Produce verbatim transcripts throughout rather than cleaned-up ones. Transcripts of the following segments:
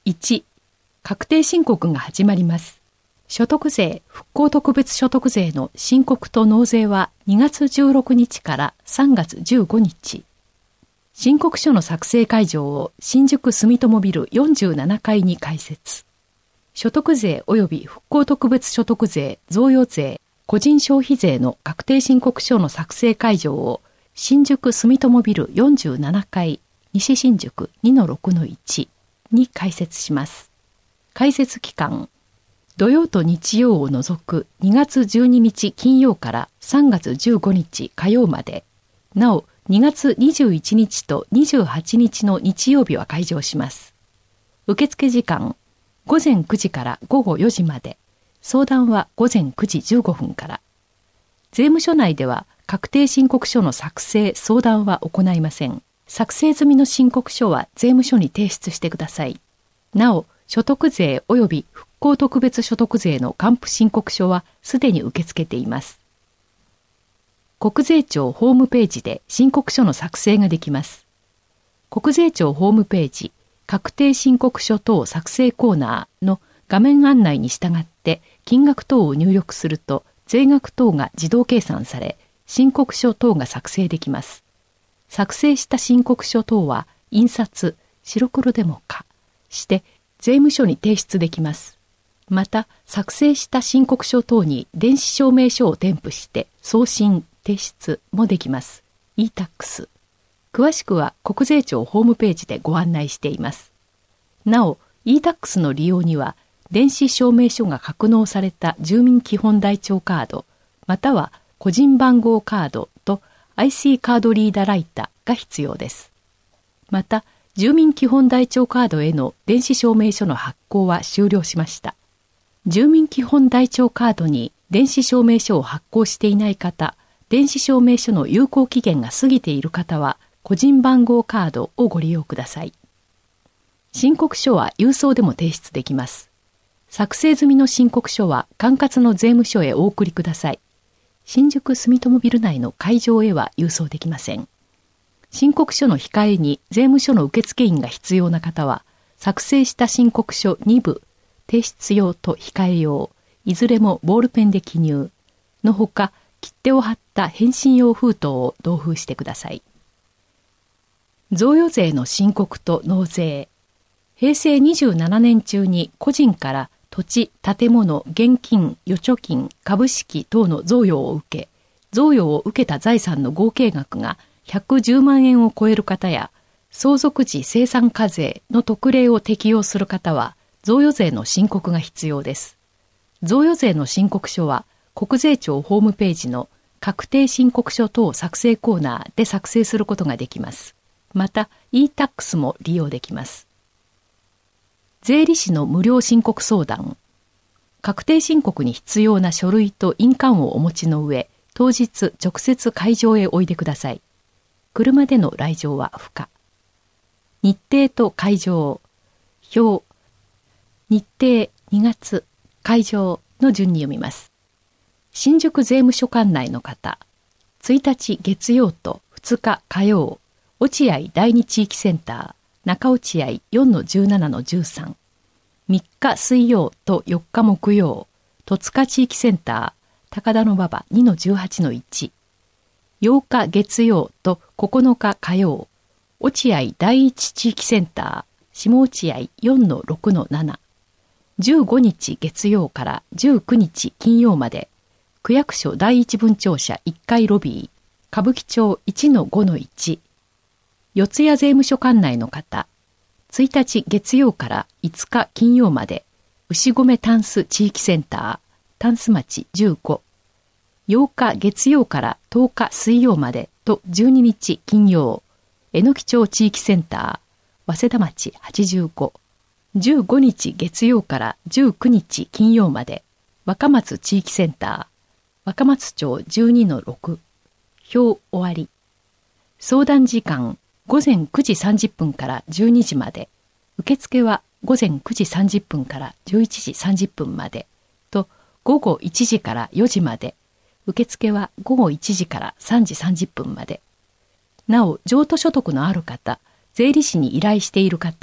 いち、確定申告が始まります。所得税、復興特別所得税の申告と納税はにがつじゅうろくにちからさんがつじゅうごにち。申告書の作成会場を新宿住友ビルよんじゅうななかいに開設。所得税及び復興特別所得税、贈与税、個人消費税の確定申告書の作成会場を新宿住友ビルよんじゅうななかい西新宿 にのろくのいち に開設します。開設期間、土曜と日曜を除くにがつじゅうににち金曜からさんがつじゅうごにち火曜まで、なおにがつにじゅういちにちとにじゅうはちにちの日曜日は開場します。受付時間、ごぜんくじからごごよじまで、相談はごぜんくじじゅうごふんから。税務署内では確定申告書の作成・相談は行いません。作成済みの申告書は税務署に提出してください。なお、所得税及び復興特別所得税の還付申告書はすでに受け付けています。国税庁ホームページで申告書の作成ができます。国税庁ホームページ、確定申告書等作成コーナーの画面案内に従って金額等を入力すると税額等が自動計算され、申告書等が作成できます。作成した申告書等は印刷、白黒でも可して税務署に提出できます。また、作成した申告書等に電子証明書を添付して送信、提出もできます。イータックス。詳しくは国税庁ホームページでご案内しています。なお、イータックス の利用には、電子証明書が格納された住民基本台帳カード、または個人番号カードと アイシー カードリーダーライターが必要です。また、住民基本台帳カードへの電子証明書の発行は終了しました。住民基本台帳カードに電子証明書を発行していない方、電子証明書の有効期限が過ぎている方は、個人番号カードをご利用ください。申告書は郵送でも提出できます。作成済みの申告書は管轄の税務署へお送りください。新宿住友ビル内の会場へは郵送できません。申告書の控えに税務署の受付員が必要な方は、作成した申告書にぶ、提出用と控え用、いずれもボールペンで記入のほか、切手を貼った返信用封筒を同封してください。贈与税の申告と納税。へいせいにじゅうななねん中に個人から土地、建物、現金、預貯金、株式等の贈与を受け、贈与を受けた財産の合計額がひゃくじゅうまんえんを超える方や、相続時精算課税の特例を適用する方は、贈与税の申告が必要です。贈与税の申告書は、国税庁ホームページの確定申告書等作成コーナーで作成することができます。また、イータックス も利用できます。税理士の無料申告相談。確定申告に必要な書類と印鑑をお持ちの上、当日直接会場へおいでください。車での来場は不可。日程と会場、表、日程にがつ、会場の順に読みます。新宿税務署管内の方、ついたち月曜とふつか火曜、落合第二地域センター、中落合 よんのじゅうななのじゅうさん、みっか水曜とよっか木曜、戸塚地域センター、高田馬場 にのじゅうはちのいち、ようか月曜とここのか火曜、落合第一地域センター、下落合 よんのろくのなな、じゅうごにち月曜からじゅうくにち金曜まで、区役所第一分庁舎いっかいロビー、歌舞伎町 いちのごのいち、四谷税務署管内の方、ついたち月曜からいつか金曜まで、牛込タンス地域センター、タンス町じゅうご、ようか月曜からとおか水曜までとじゅうににち金曜、榎木町地域センター、早稲田町はちじゅうご、じゅうごにち月曜からじゅうくにち金曜まで、若松地域センター、若松町 じゅうにのろく、表終わり。相談時間、ごぜんくじさんじゅっぷんからじゅうにじまで、受付はごぜんくじさんじゅっぷんからじゅういちじさんじゅっぷんまで、とごごいちじからよじまで、受付はごごいちじからさんじさんじゅっぷんまで。なお、譲渡所得のある方、税理士に依頼している方、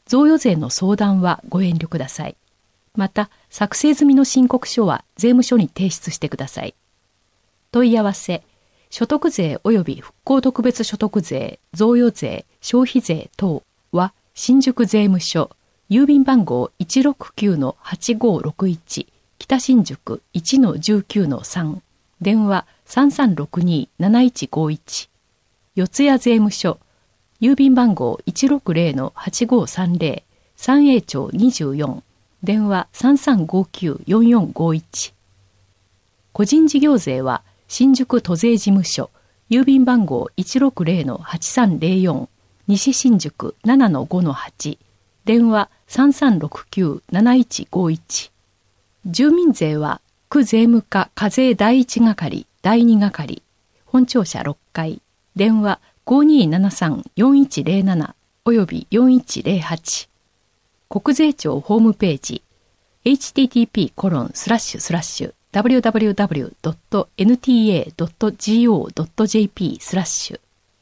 贈与税の相談はご遠慮ください。また、作成済みの申告書は税務署に提出してください。問い合わせ、所得税及び復興特別所得税、贈与税、消費税等は新宿税務署、郵便番号 いちろくきゅうのはちごろくいち、北新宿 いちのじゅうきゅうのさん、電話 さんさんろくにーなないちごいち、四谷税務署、郵便番号 いちろくぜろのはちごさんぜろ、三栄町にじゅうよん、電話 さんさんごきゅうよんよんごいち。個人事業税は新宿都税事務所、郵便番号 いちろくぜろのはちさんぜろよん、西新宿 ななのごのはち、電話 さんさんろくきゅうなないちごいち。住民税は区税務課課税第一係、第二係、本庁舎ろっかい、電話 ごにーななさんよんいちぜろなな およびよんいちぜろはち。国税庁ホームページ エイチティーティーピーコロンスラッシュスラッシュダブリューダブリューダブリュードットエヌティーエードットゴードットジェーピースラッシュ。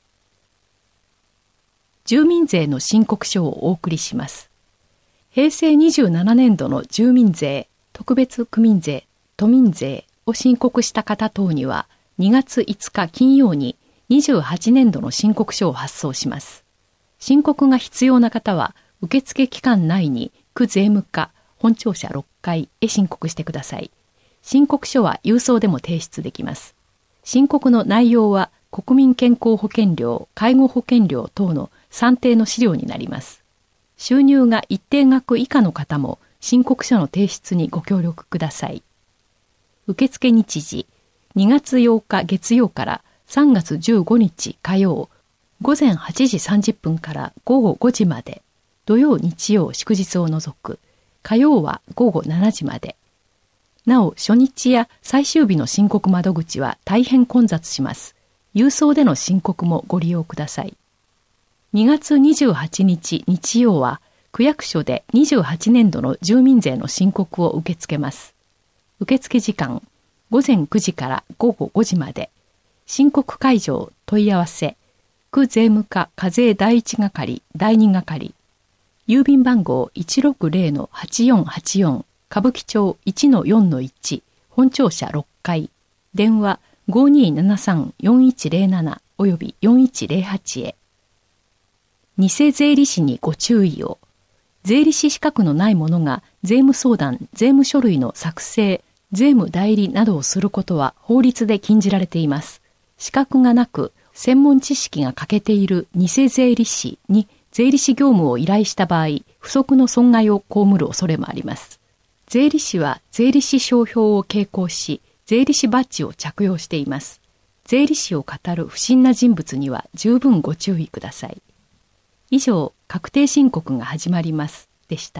住民税の申告書をお送りします。平成にじゅうななねんどの住民税、特別区民税、都民税を申告した方等にはにがついつか金曜ににじゅうはちねんどの申告書を発送します。申告が必要な方は受付期間内に区税務課本庁舎ろっかいへ申告してください。申告書は郵送でも提出できます。申告の内容は国民健康保険料、介護保険料等の算定の資料になります。収入が一定額以下の方も申告書の提出にご協力ください。受付日時、にがつようか月曜からさんがつじゅうごにち火曜、ごぜんはちじさんじゅっぷんからごごごじまで、土曜日曜祝日を除く、火曜はごごしちじまで。なお、初日や最終日の申告窓口は大変混雑します。郵送での申告もご利用ください。にがつにじゅうはちにち日曜は、区役所でにじゅうはちねんどの住民税の申告を受け付けます。受付時間、ごぜんくじからごごごじまで。申告会場問い合わせ、区税務課課税第一係、第二係。郵便番号 いちろくぜろのはちよんはちよん、歌舞伎町 いちのよんのいち、本庁舎ろっかい、電話 ごにーななさんよんいちぜろなな およびよんいちぜろはちへ。偽税理士にご注意を。税理士資格のない者が税務相談、税務書類の作成、税務代理などをすることは法律で禁じられています。資格がなく、専門知識が欠けている偽税理士に税理士業務を依頼した場合、不測の損害を被る恐れもあります。税理士は税理士商標を携行し、税理士バッジを着用しています。税理士を語る不審な人物には十分ご注意ください。以上、確定申告が始まりますでした。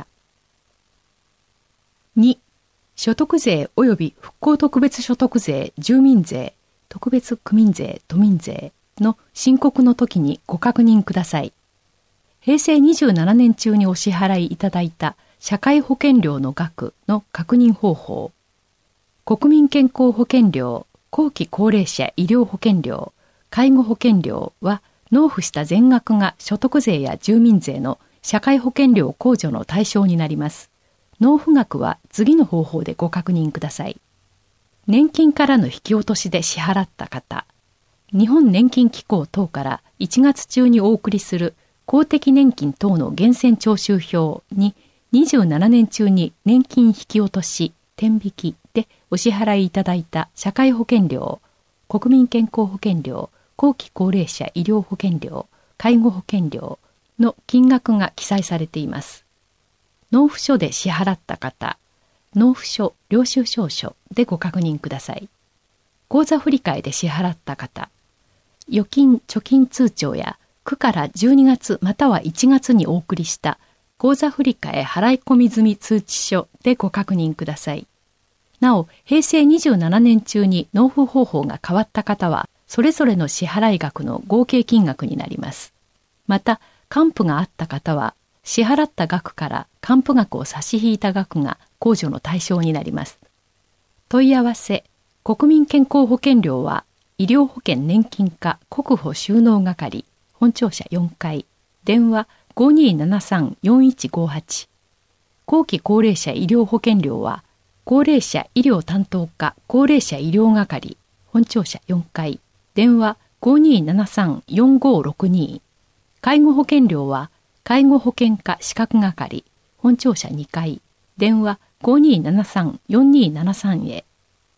に、所得税及び復興特別所得税、住民税、特別区民税、都民税の申告の時にご確認ください。平成にじゅうななねん中にお支払いいただいた社会保険料の額の確認方法。国民健康保険料、後期高齢者医療保険料、介護保険料は納付した全額が所得税や住民税の社会保険料控除の対象になります。納付額は次の方法でご確認ください。年金からの引き落としで支払った方、日本年金機構等からいちがつ中にお送りする公的年金等の源泉徴収票ににじゅうななねん中に年金引き落とし、天引きでお支払いいただいた社会保険料、国民健康保険料、後期高齢者医療保険料、介護保険料の金額が記載されています。納付書で支払った方、納付書、領収証書でご確認ください。口座振替で支払った方、預金貯金通帳や区からじゅうにがつまたはいちがつにお送りした口座振替払い込み済み通知書でご確認ください。なお、平成にじゅうななねん中に納付方法が変わった方は、それぞれの支払い額の合計金額になります。また、還付があった方は、支払った額から還付額を差し引いた額が控除の対象になります。問い合わせ、国民健康保険料は、医療保険年金課国保収納係、本庁舎よんかい、電話ごにーななさん よんいちごはち。後期高齢者医療保険料は、高齢者医療担当課高齢者医療係、本庁舎よんかい、電話 ごにーななさん よんごーろくに。介護保険料は、介護保険課資格係、本庁舎にかい、電話 ごにーななさん よんにーななさん へ。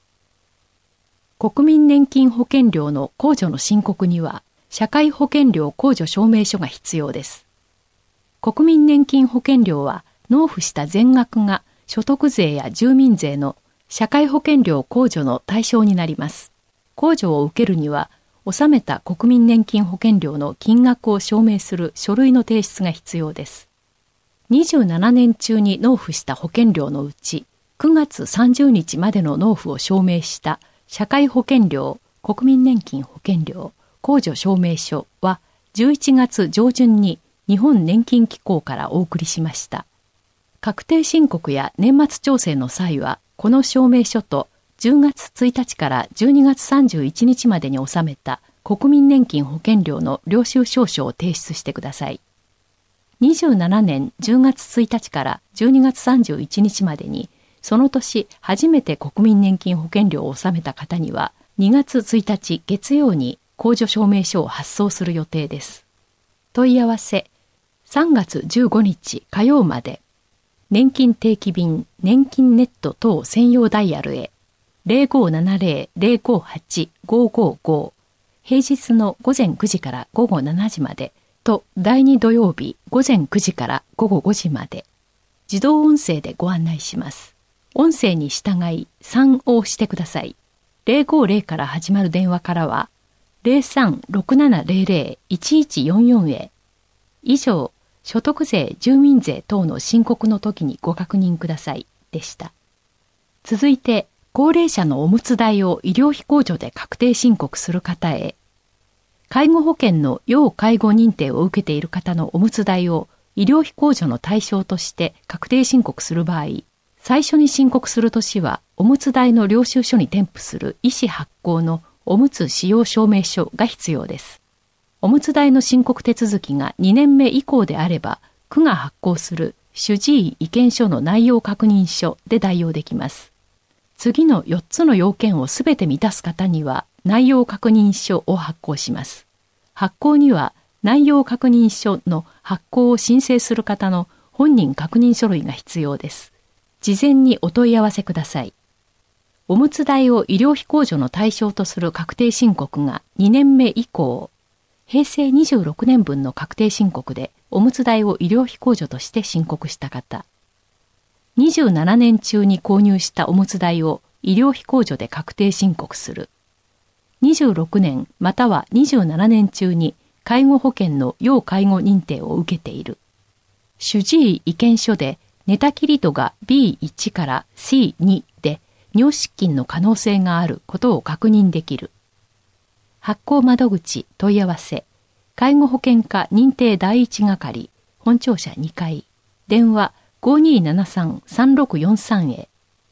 国民年金保険料の控除の申告には、社会保険料控除証明書が必要です。国民年金保険料は、納付した全額が所得税や住民税の社会保険料控除の対象になります。控除を受けるには、納めた国民年金保険料の金額を証明する書類の提出が必要です。にじゅうななねん中に納付した保険料のうち、くがつさんじゅうにちまでの納付を証明した社会保険料、国民年金保険料、控除証明書はじゅういちがつじょうじゅんに日本年金機構からお送りしました。確定申告や年末調整の際は、この証明書とじゅうがつついたちからじゅうにがつさんじゅういちにちまでに納めた国民年金保険料の領収証書を提出してください。にじゅうななねんじゅうがつついたちからじゅうにがつさんじゅういちにちまでに、その年初めて国民年金保険料を納めた方には、にがつついたち月曜に控除証明書を発送する予定です。問い合わせ、さんがつじゅうごにち火曜まで。年金定期便、年金ネット等専用ダイヤルへ ゼロごーななゼロ ゼロごーはち ごーごーごー 平日の午前くじから午後しちじまでとだいに土曜日午前くじから午後ごじまで自動音声でご案内します。音声に従いさんを押してください。ゼロごーゼロから始まる電話からはゼロさんろくななゼロゼロ いちいちよんよんへ。以上、所得税、住民税等の申告の時にご確認くださいでした。続いて、高齢者のおむつ代を医療費控除で確定申告する方へ、介護保険の要介護認定を受けている方のおむつ代を医療費控除の対象として確定申告する場合、最初に申告する年はおむつ代の領収書に添付する医師発行のおむつ使用証明書が必要です。おむつ代の申告手続きがにねんめ以降であれば、区が発行する主治医意見書の内容確認書で代用できます。次のよっつの要件をすべて満たす方には内容確認書を発行します。発行には内容確認書の発行を申請する方の本人確認書類が必要です。事前にお問い合わせください。おむつ代を医療費控除の対象とする確定申告がにねんめ以降、へいせいにじゅうろくねんぶんの確定申告でおむつ代を医療費控除として申告した方、にじゅうななねん中に購入したおむつ代を医療費控除で確定申告する、にじゅうろくねんまたはにじゅうななねん中に介護保険の要介護認定を受けている、主治医意見書で寝たきり度が ビーいち から シーに で尿失禁の可能性があることを確認できる。発行窓口問い合わせ、介護保険課認定第一係、本庁舎にかい、電話 ごにーななさん さんろくよんさん へ。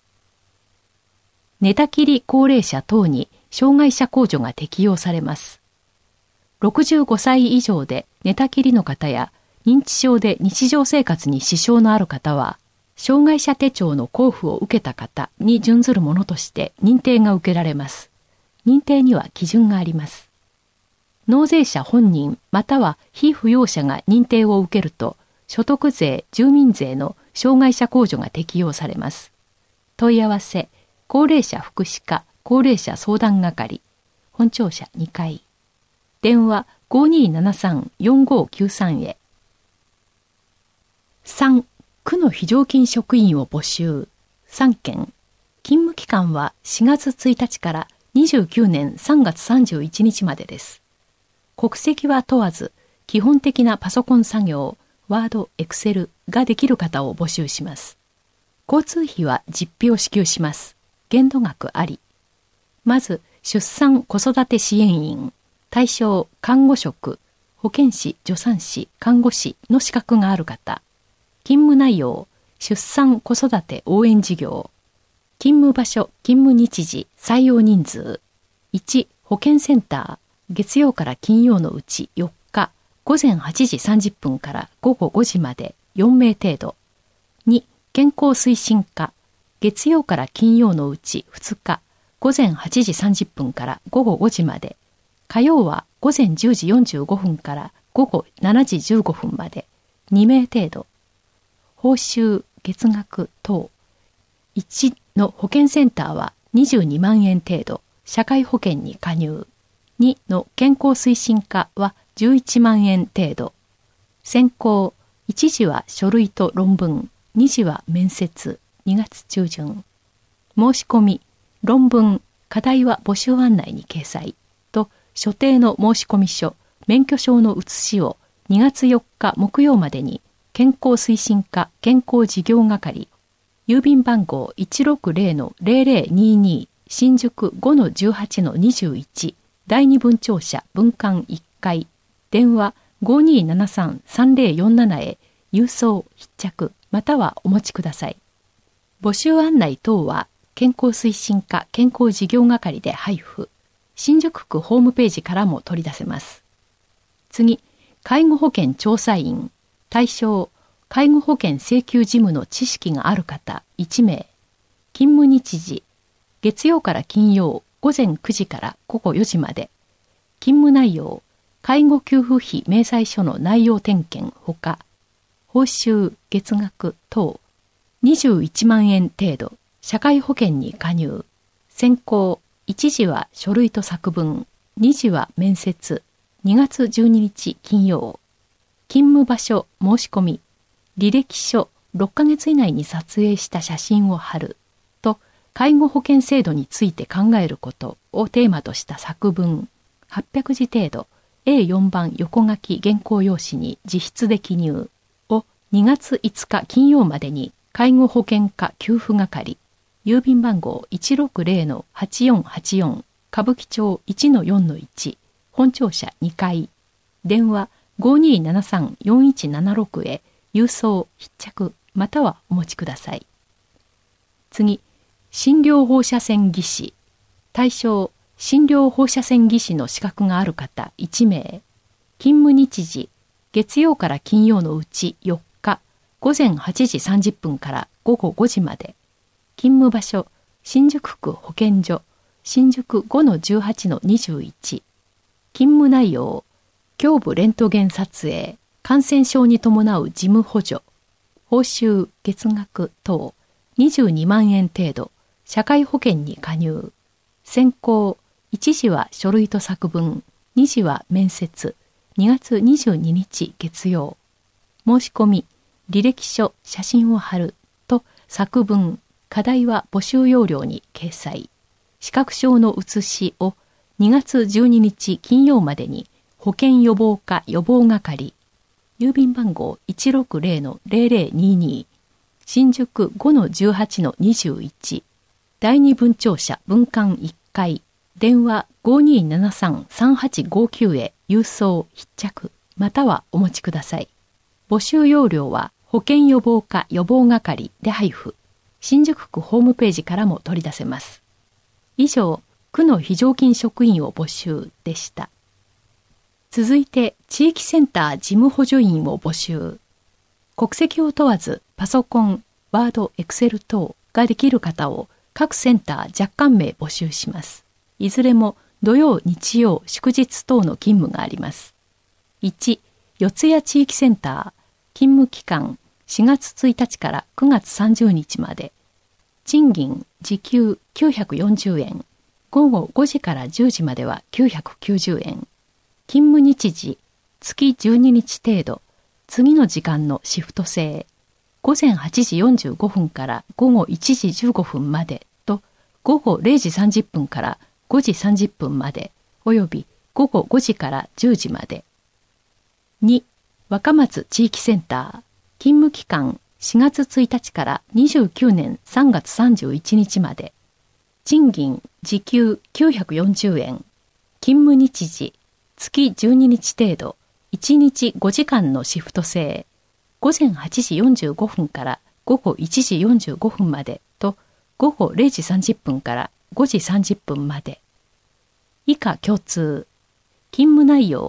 寝たきり高齢者等に障害者控除が適用されます。ろくじゅうごさい以上で寝たきりの方や認知症で日常生活に支障のある方は、障害者手帳の交付を受けた方に準ずるものとして認定が受けられます。認定には基準があります。納税者本人または被扶養者が認定を受けると、所得税、住民税の障害者控除が適用されます。問い合わせ、高齢者福祉課高齢者相談係、本庁舎にかい、電話 ごにーななさん よんごーきゅうさん へ。さん、区の非常勤職員を募集、さんけん、勤務期間はしがつついたちからにじゅうきゅうねんさんがつさんじゅういちにちまでです。国籍は問わず、基本的なパソコン作業、ワード、エクセルができる方を募集します。交通費は実費を支給します。限度額あり。まず、出産子育て支援員、対象、看護職、保健師、助産師、看護師の資格がある方。勤務内容、出産子育て応援事業。勤務場所、勤務日時、採用人数。いち、保健センター、月曜から金曜のうちよっか、 午前はちじさんじゅっぷんから午後ごじまでよんめい程度。に、健康推進課、月曜から金曜のうちふつか、午前はちじさんじゅっぷんから午後ごじまで。火曜は午前じゅうじよんじゅうごふんから午後しちじじゅうごふんまでにめい程度。報酬、月額等。いちの保健センターはにじゅうにまんえん程度、社会保険に加入。にの健康推進課はじゅういちまんえん程度。選考、いち次は書類と論文、に次は面接、にがつ中旬。申し込み、論文、課題は募集案内に掲載と所定の申し込み書、免許証の写しをにがつよっか木曜までに健康推進課健康事業係、郵便番号 いちろくゼロのゼロゼロにに 新宿 ごのじゅうはちのにじゅういち第二分庁舎分館いっかい、電話 ごにーななさんさんぜろよんなな へ郵送必着またはお持ちください。募集案内等は健康推進課健康事業係で配布。新宿区ホームページからも取り出せます。次、介護保険調査員。対象、介護保険請求事務の知識がある方いちめい。勤務日時、月曜から金曜午前くじから午後よじまで。勤務内容、介護給付費明細書の内容点検ほか、報酬、月額等、にじゅういちまんえん程度、社会保険に加入。選考、いち次は書類と作文、に次は面接、にがつじゅうににち金曜。勤務場所申し込み、履歴書ろっかげつ以内に撮影した写真を貼ると、介護保険制度について考えることをテーマとした作文はっぴゃくじ程度 エーよん 番横書き原稿用紙に自筆で記入をにがついつか金曜までに介護保険課給付係、郵便番号 いちろくゼロのはちよんはちよん 歌舞伎町 いちのよんのいち 本庁舎にかい、電話 ごにーななさんよんいちななろく へ郵送必着またはお持ちください。次、診療放射線技師。対象、診療放射線技師の資格がある方いちめい。勤務日時、月曜から金曜のうちよっか、午前はちじさんじゅっぷんから午後ごじまで。勤務場所、新宿区保健所、新宿 ごのじゅうはちのにじゅういち。勤務内容、胸部レントゲン撮影、感染症に伴う事務補助、報酬、月額等、にじゅうにまんえん程度、社会保険に加入。選考、いち次は書類と作文、に次は面接、にがつにじゅうににち月曜。申し込み、履歴書、写真を貼ると作文、課題は募集要領に掲載。資格証の写しをにがつじゅうににち金曜までに保健予防課予防係、郵便番号 いちろくゼロのゼロゼロにに 新宿 ごのじゅうはちのにじゅういち第二分庁舎分館いっかい、電話 ごにーななさんさんはちごきゅう へ郵送必着またはお持ちください。募集要領は保健予防課予防係で配布。新宿区ホームページからも取り出せます。以上、区の非常勤職員を募集でした。続いて、地域センター事務補助員を募集。国籍を問わず、パソコン、ワード、エクセル等ができる方を各センター若干名募集します。いずれも土曜、日曜、祝日等の勤務があります。いち、四谷地域センター、勤務期間しがつついたちからくがつさんじゅうにちまで。賃金、時給きゅうひゃくよんじゅうえん。午後ごじからじゅうじまではきゅうひゃくきゅうじゅうえん。勤務日時、月じゅうににち程度。次の時間のシフト制。午前はちじよんじゅうごふんから午後いちじじゅうごふんまでと、午後れいじさんじゅっぷんからごじさんじゅっぷんまで、および午後ごじからじゅうじまで。に、若松地域センター。勤務期間しがつついたちからにじゅうきゅうねんさんがつさんじゅういちにちまで。賃金、時給きゅうひゃくよんじゅうえん。勤務日時、月じゅうににち程度。いちにちごじかんのシフト制。午前はちじよんじゅうごふんから午後いちじよんじゅうごふんまでと、午後れいじさんじゅっぷんからごじさんじゅっぷんまで。以下共通。勤務内容、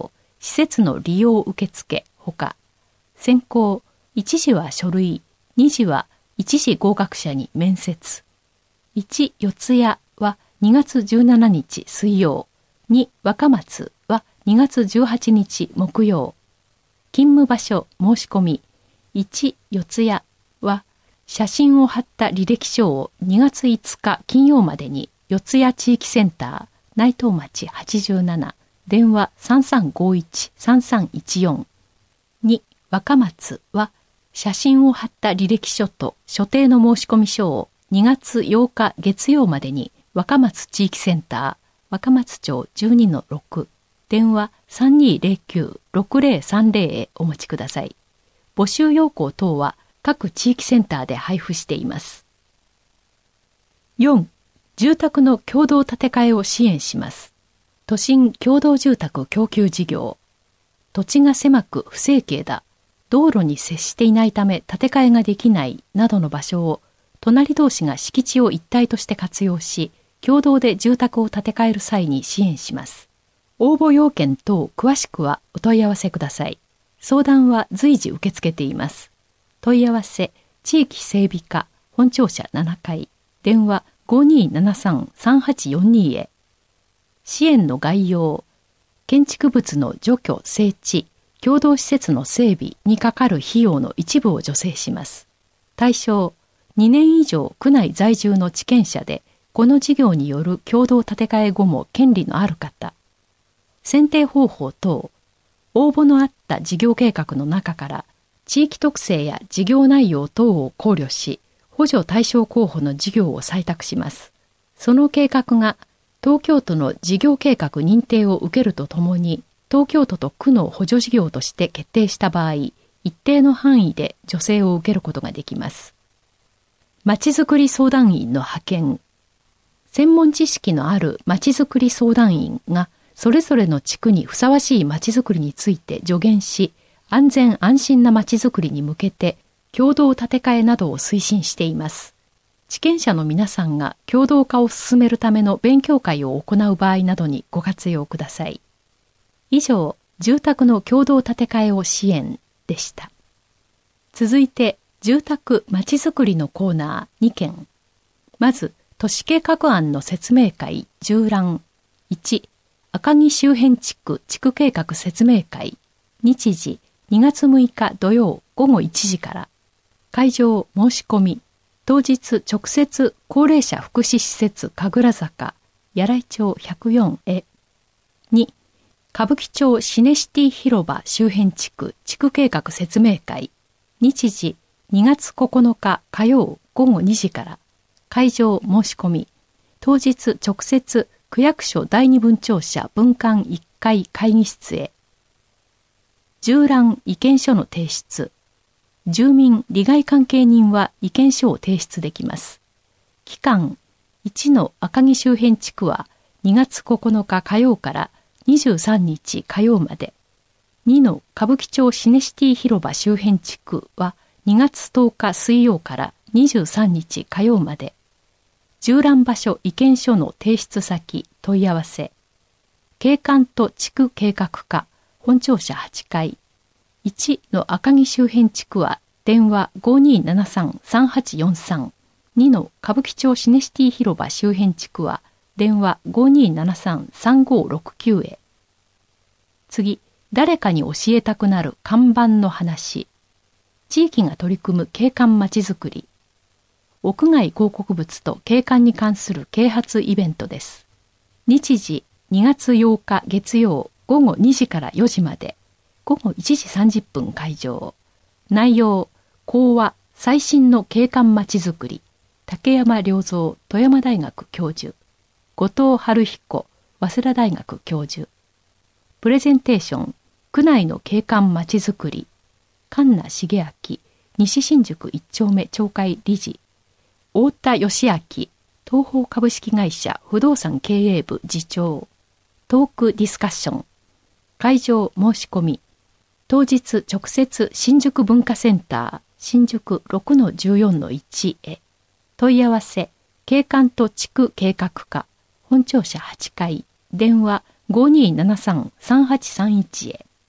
施設の利用受付ほか、選考、一次は書類、二次は一次合格者に面接。いち四谷はにがつじゅうしちにち水曜、に若松はにがつじゅうはちにち木曜。勤務場所申し込み、いち四谷は写真を貼った履歴書をにがついつか金曜までに四谷地域センター内藤町はちじゅうなな電話 さんさんごいちさんさんいちよん。に若松は写真を貼った履歴書と所定の申込書をにがつようか月曜までに若松地域センター若松町 じゅうにのろく 電話 さんにーぜろきゅうろくぜろさんぜろ へお持ちください。募集要項等は各地域センターで配布しています。よん. 住宅の共同建て替えを支援します。都心共同住宅供給事業。土地が狭く不整形だ。道路に接していないため建て替えができないなどの場所を隣同士が敷地を一体として活用し、共同で住宅を建て替える際に支援します。応募要件等詳しくはお問い合わせください。相談は随時受け付けています。問い合わせ、地域整備課本庁舎ななかい、電話 ごにーななさんさんはちよんに へ。支援の概要、建築物の除去・整地、共同施設の整備にかかる費用の一部を助成します。対象、にねん以上区内在住の地権者で、この事業による共同建て替え後も権利のある方。選定方法等、応募のあった事業計画の中から、地域特性や事業内容等を考慮し、補助対象候補の事業を採択します。その計画が、東京都の事業計画認定を受けるとともに、東京都と区の補助事業として決定した場合、一定の範囲で助成を受けることができます。まちづくり相談員の派遣。専門知識のあるまちづくり相談員が、それぞれの地区にふさわしいまちづくりについて助言し、安全安心なまちづくりに向けて、共同建て替えなどを推進しています。地権者の皆さんが共同化を進めるための勉強会を行う場合などにご活用ください。以上、住宅の共同建て替えを支援でした。続いて、住宅まちづくりのコーナーにけん。まず、都市計画案の説明会縦覧。いち、赤城周辺地区地区計画説明会。日時、にがつむいか土曜ごごいちじから。会場申し込み。当日直接高齢者福祉施設神楽坂、柳井町ひゃくよんへ。に、歌舞伎町シネシティ広場周辺地区地区計画説明会。日時、にがつここのか火曜ごごにじから。会場申し込み。当日直接区役所だいに分庁舎分館いっかい会議室へ。縦覧意見書の提出。住民利害関係人は意見書を提出できます。期間、いちの赤城周辺地区はにがつここのか火曜からにじゅうさんにち火曜まで。にの歌舞伎町シネシティ広場周辺地区はにがつとおか水曜からにじゅうさんにち火曜まで。縦覧場所意見書の提出先問い合わせ。景観と地区計画課本庁舎はちかい。いちの赤城周辺地区は電話 ごにーななさんさんはちよんさん。にの歌舞伎町シネシティ広場周辺地区は電話 ごにーななさんさんごろくきゅう へ。次、誰かに教えたくなる看板の話。地域が取り組む景観まちづくり。屋外広告物と景観に関する啓発イベントです。日時、にがつようか月曜ごごにじからよじまで。ごごいちじさんじゅっぷん会場。内容、講話、最新の景観まちづくり。竹山良三、富山大学教授。後藤春彦、早稲田大学教授。プレゼンテーション、区内の景観まちづくり。神名茂明、西新宿一丁目町会理事。太田義明、東宝株式会社不動産経営部次長。トークディスカッション。会場申し込み。当日直接新宿文化センター新宿 ろくのじゅうよんのいち へ。問い合わせ、景観と地区計画課本庁舎はちかい。電話 ごにーななさんさんはちさんいち へ。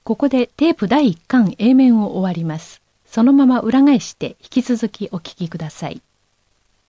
ここでテープだいいっかん A 面を終わります。そのまま裏返して引き続きお聞きください。